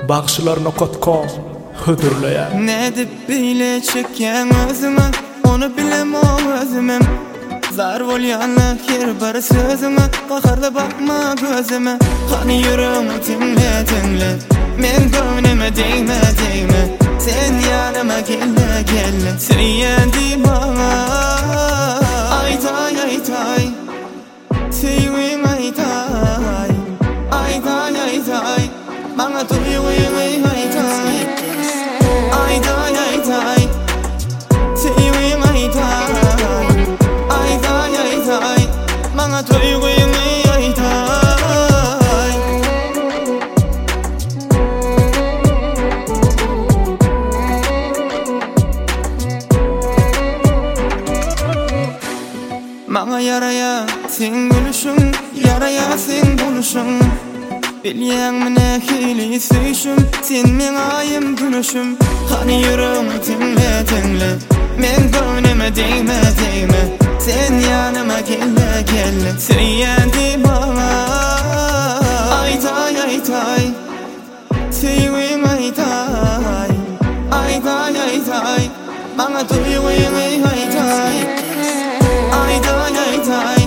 Bagşylaryna kotkon hödürleýär. Nädip beýle çekýän özüňe, onu bilemem özümem. Zar bolýanlar her bir sözüňe, gaharly bakma gözüme. Hani ýüregiňi tinle tinle, men göwnüme değme değme. Sen ýanyma gelle gelle, seýendi maňa. Aytay aytay, seýwin aytay. Aytay aytay, maňa duýuň aytay. Aytay aytay, seýwin aytay. Aytay aytay, maňa duýuň aytay. Maňa ýaraya sen gülüşüň, ýaraya sen buluşuň. Bilýänmi hili süýşüm, sen meň aýym gülüşüm. Hani ýüregiňi tinle tinle, men göwnüme değme değme. Sen ýanyma gelle gelle, seýendi maňa. Aytay aytay, seýwin aytay. Aytay aytay, maňa duýuň aytay. Aytay aytay.